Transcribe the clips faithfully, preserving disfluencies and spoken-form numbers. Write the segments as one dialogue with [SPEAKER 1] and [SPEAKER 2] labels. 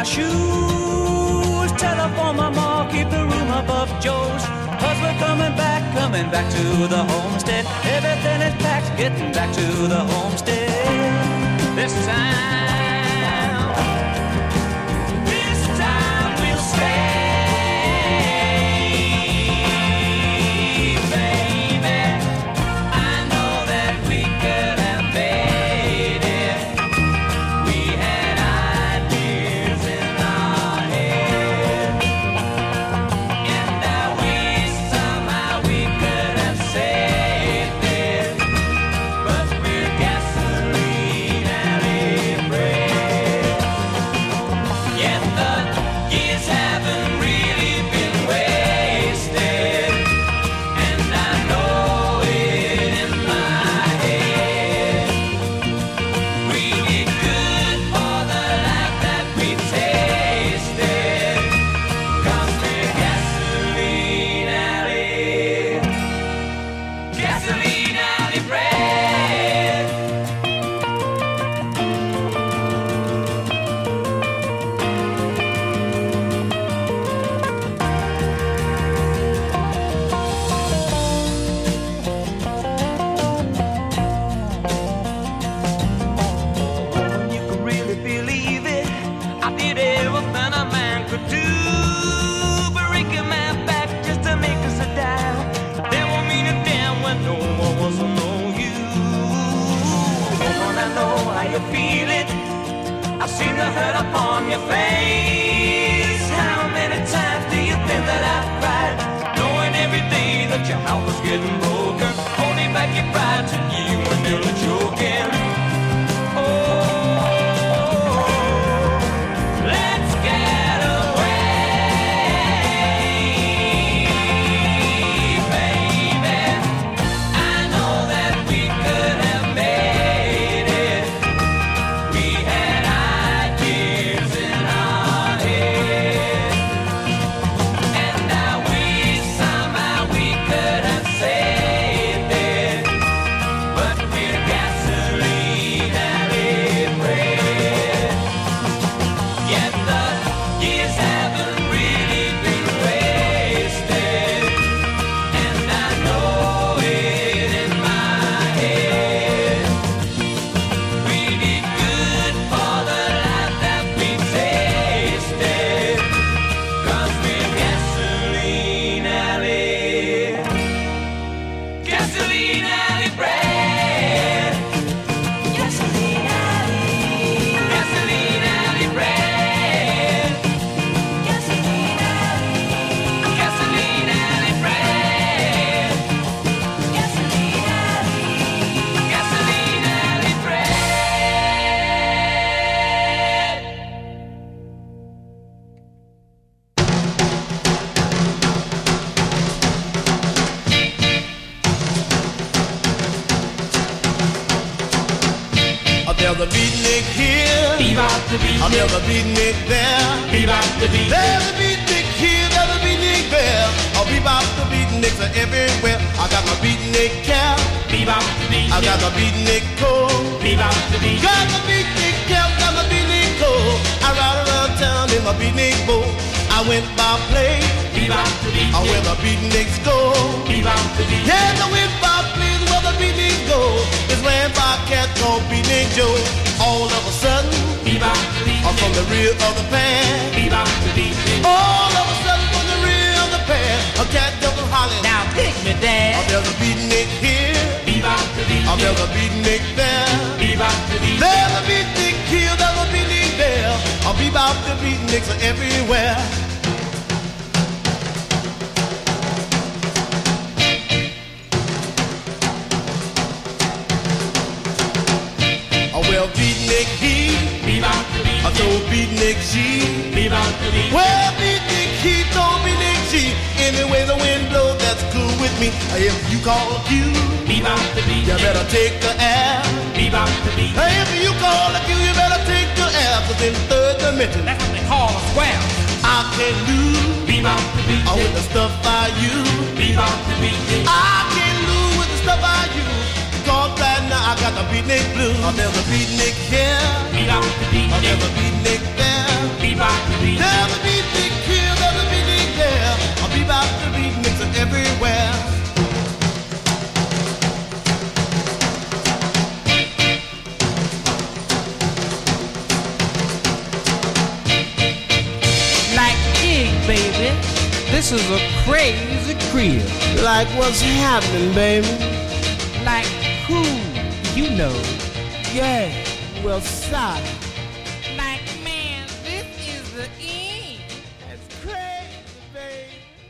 [SPEAKER 1] my shoes. Telephone my ma, keep the room above Joe's. Cause we're coming back, coming back to the homestead. Everything is packed, getting back to the homestead. This time, this time we'll stay.
[SPEAKER 2] beatnik blues. I'll never beatnik here. I'll never beatnik there. Never beat the kill, never beat the there. I'll be about the beat mixer everywhere.
[SPEAKER 3] Like King, baby. This is a crazy crib.
[SPEAKER 2] Like what's happening, baby?
[SPEAKER 3] Like who, you know.
[SPEAKER 2] Yeah, well, sorry.
[SPEAKER 3] Like, man, this is the end.
[SPEAKER 2] That's crazy, baby.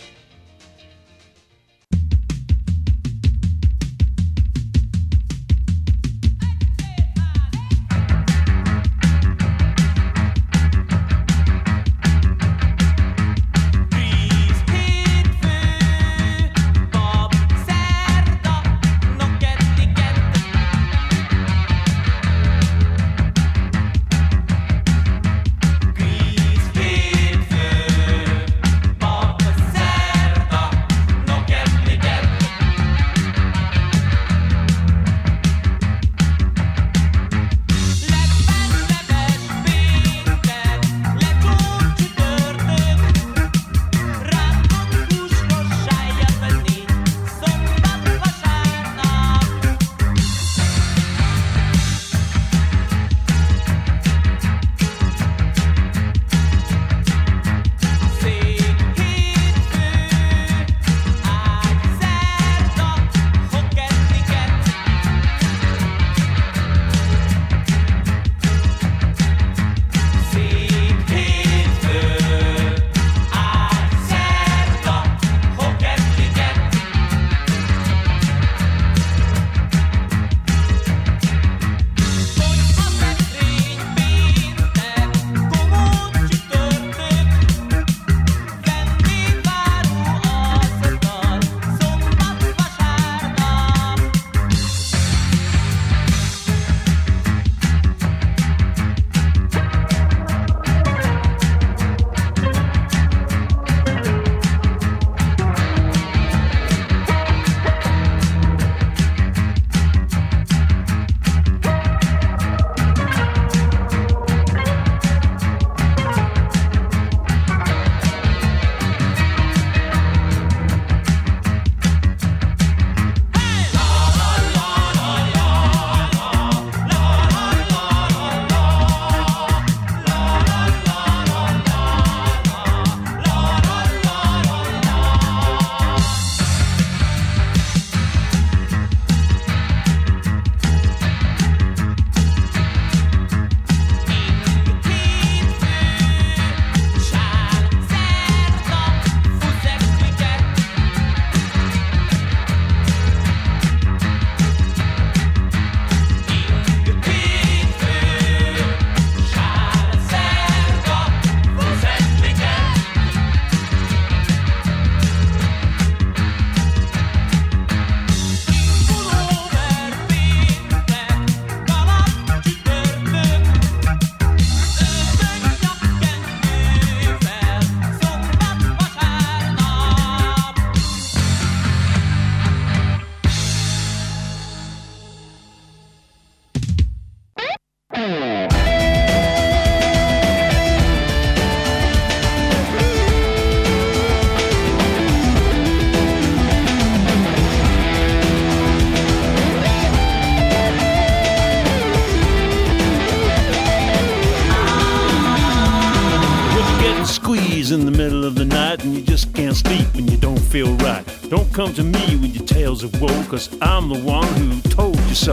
[SPEAKER 4] In the middle of the night and you just can't sleep and you don't feel right. Don't come to me with your tales of woe, 'cause I'm the one who told you so.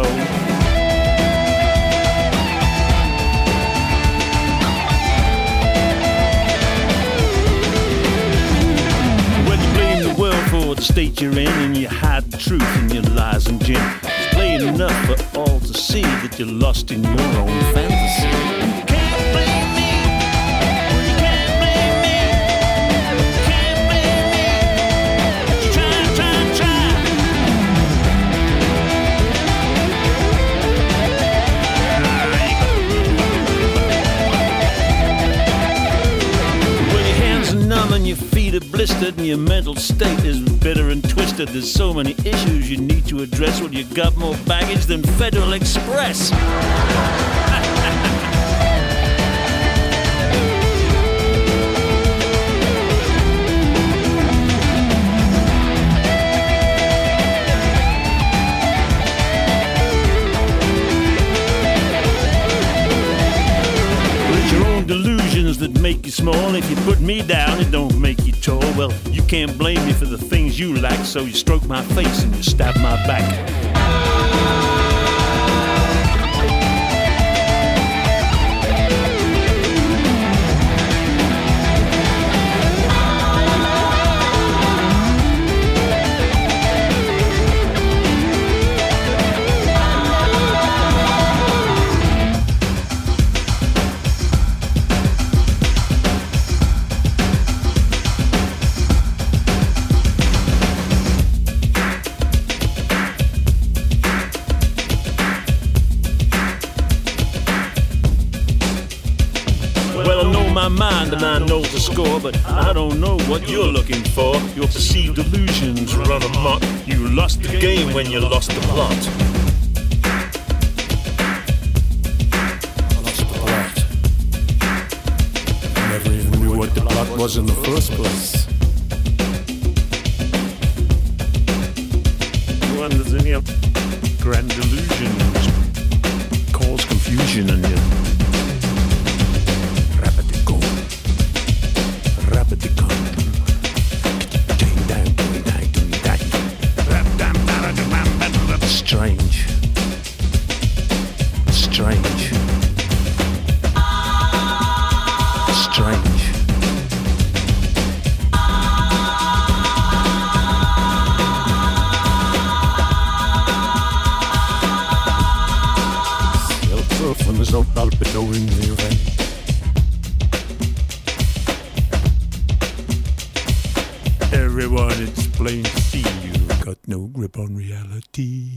[SPEAKER 4] When you blame the world for the state you're in and you hide the truth in your lies and gin, it's plain enough for all to see that you're lost in your own fantasy. Your feet are blistered and your mental state is bitter and twisted. There's so many issues you need to address. Well, you got more baggage than Federal Express. make you small. If you put me down, it don't make you tall. Well, you can't blame me for the things you lack, so you stroke my face and you stab my back. Mind and I know the score, but I don't know what you're looking for. Your perceived delusions run amok. You lost the game when you lost the plot.
[SPEAKER 5] I lost the plot. I never even knew what the plot was in the first place.
[SPEAKER 4] You under any grand delusions cause confusion in you. Strange. Strange. Strange. Self-surf when there's no albedo in the event. Everyone, it's plain to see you've got no grip on reality.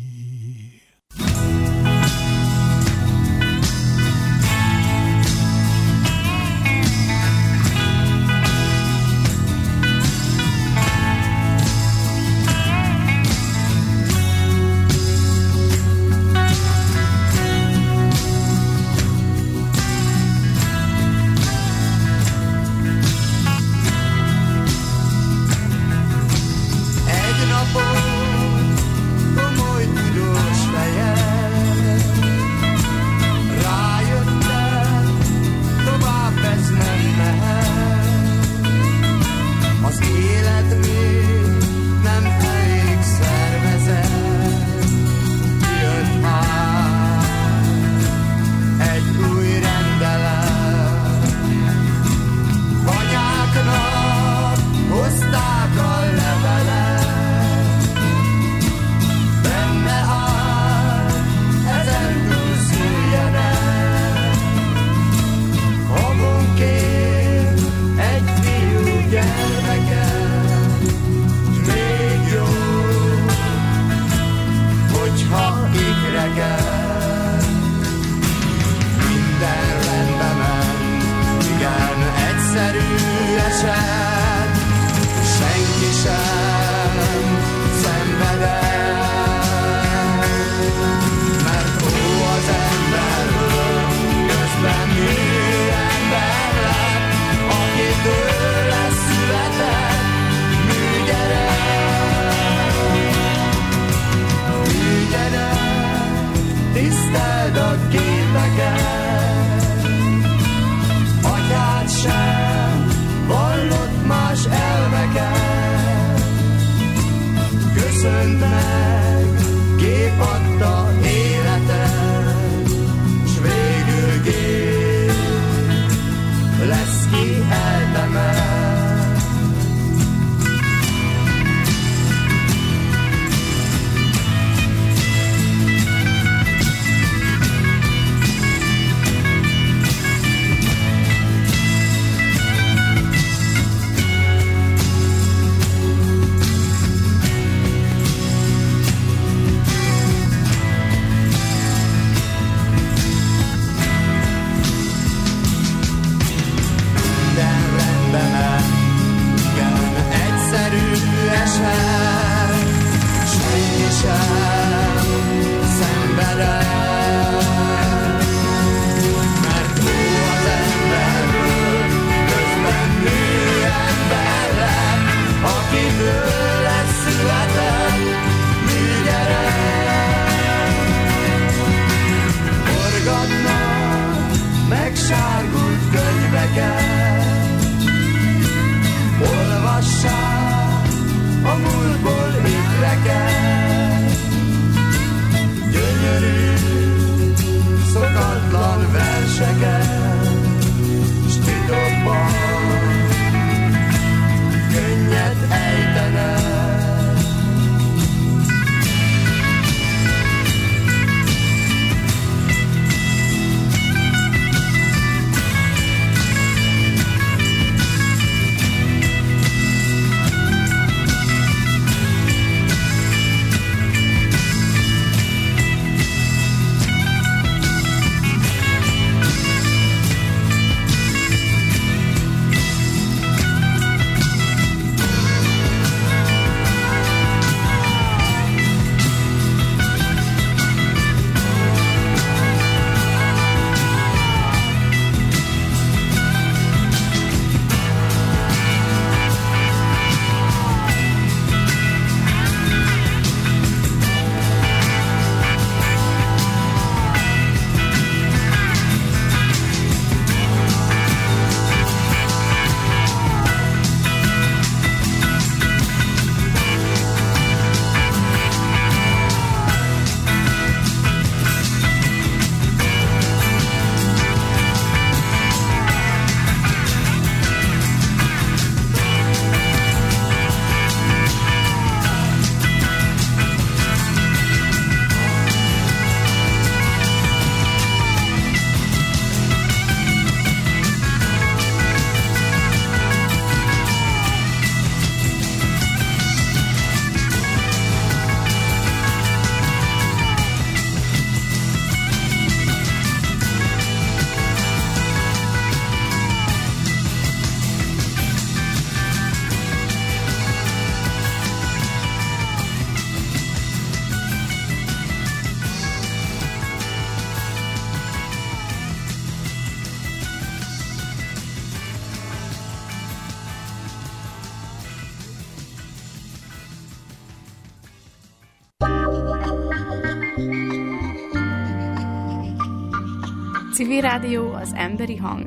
[SPEAKER 6] Civil Rádió, az emberi hang.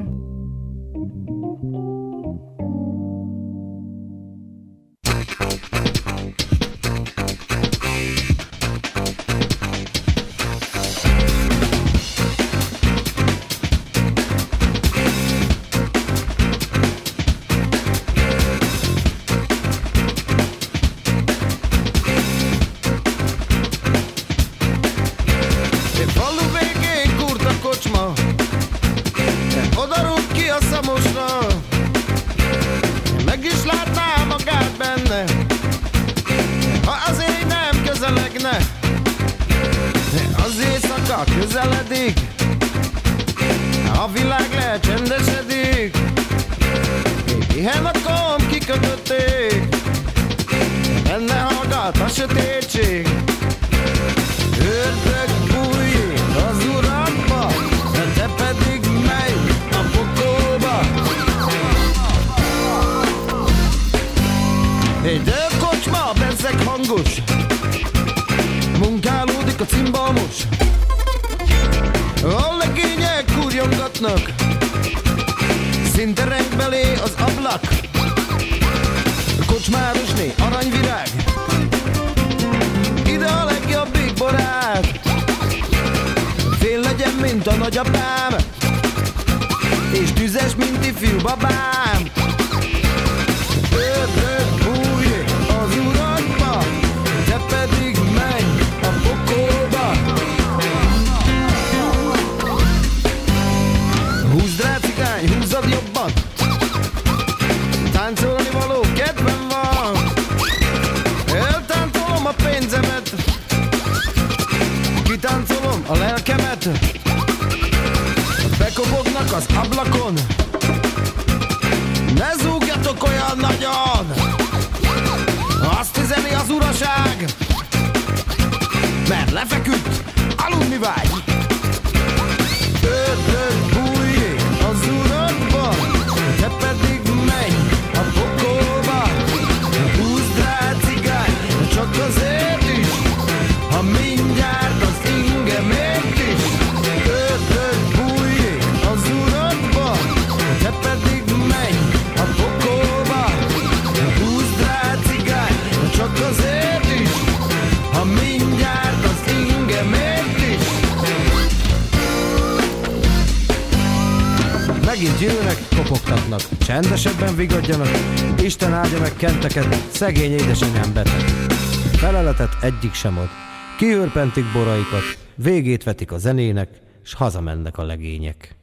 [SPEAKER 7] Közeledik, a világ lecsendesedik, pihen a komp kikötötték, benne hallgat a sötétség. Ördög bújik az urakba, te pedig menj a pokolba. Egy dölkocsma, bezzeg hangos, munkálódik a cimbamos. A legények kurjongatnak, szinte reng belé az ablak. Kocsmárosné, aranyvirág, ide a legjobbik barát. Fél legyen, mint a nagyapám, és tüzes, mint ifjú babám. Ördög bújik az urakba, te pedig menj a pokolba. Húzd rá, cigány, húzzad jobban, táncolni való kedvem van. Eltáncolom a pénzemet, kitáncolom a lelkemet. Bekobognak az ablakon, ne zúgjatok olyan nagyon, azt üzeni az uraság, mert lefeküdt, aludni vágy. Ördög bújik az urakba, te pedig menj a pokolba. Húzd rá, cigány, csak azért is, ha mindjárt az ingemért is. Ördög bújik az urakba, te pedig menj a pokolba. Húzd rá, cigány, csak azért is, ha mindjárt az ingemért is. Megint jönnek, kopogtatnak, csendesebben vigadjanak, Isten áldja meg kenteket, szegény édesanyám beteg. Feleletet egyik sem ad, kiőrpentik boraikat, végét vetik a zenének, s hazamennek a legények.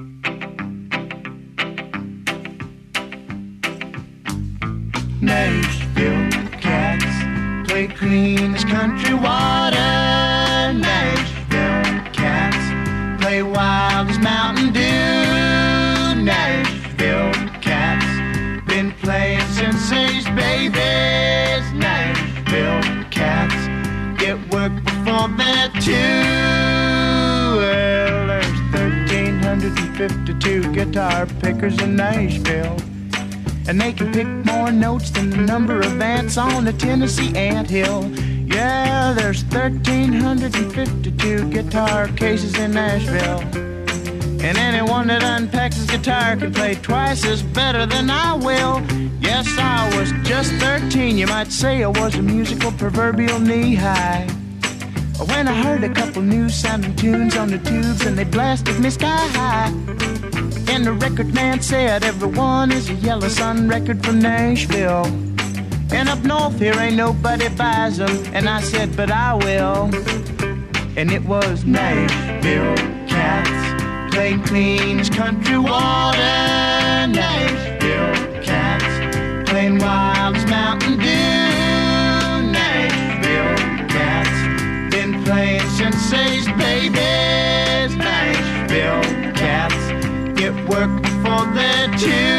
[SPEAKER 8] Nashville cats play clean as country water. Nashville cats play wild as Mountain Dew. Nashville cats been playing since they's babies. Nashville cats get work before they're two. Well, there's one thousand three hundred fifty-two guitar pickers in Nashville, and they can pick more notes than the number of ants on the Tennessee anthill. Yeah, there's one thousand three hundred fifty-two guitar cases in Nashville, and anyone that unpacks his guitar can play twice as better than I will. Yes, I was just thirteen, you might say I was a musical proverbial knee-high, when I heard a couple new sounding tunes on the tubes and they blasted me sky high. And the record man said everyone is a Yellow Sun record from Nashville, and up north here ain't nobody buys them. And I said, but I will. And it was Nashville cats playing clean as country water. Nashville cats playing wild as Mountain Dew. Nashville cats been playing since they's babies. Nashville cats get work before they're two.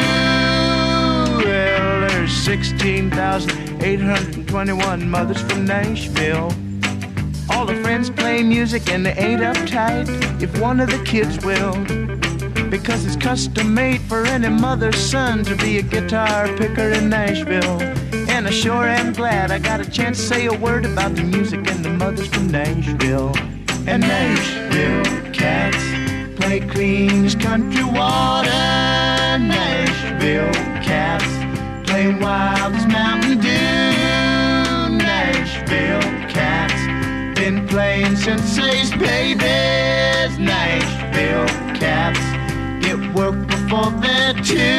[SPEAKER 8] Well, there's sixteen thousand eight hundred twenty-one mothers from Nashville. All the friends play music and they ain't uptight if one of the kids will, because it's custom made for any mother's son to be a guitar picker in Nashville. And I sure am glad I got a chance to say a word about the music and the mothers from Nashville. And Nashville cats play clean as country water. Nashville cats play wild as Mountain Dew. Nashville cats been playing since they's babies. Nashville cats get work before they're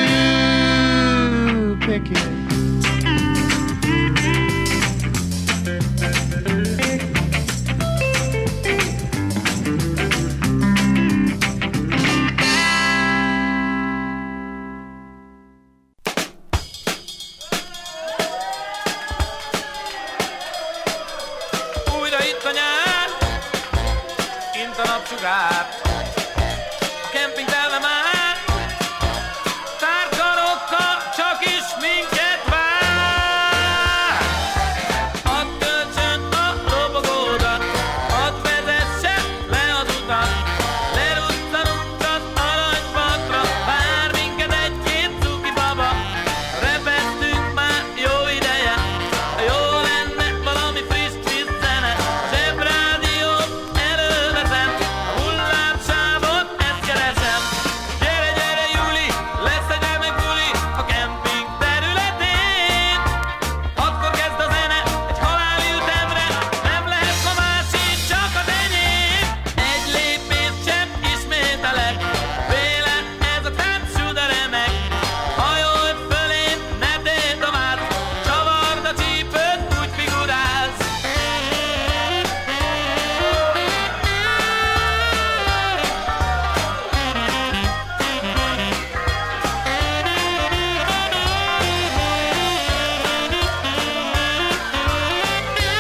[SPEAKER 8] too picky.
[SPEAKER 9] Újra itt a nyár, kint a napsugár.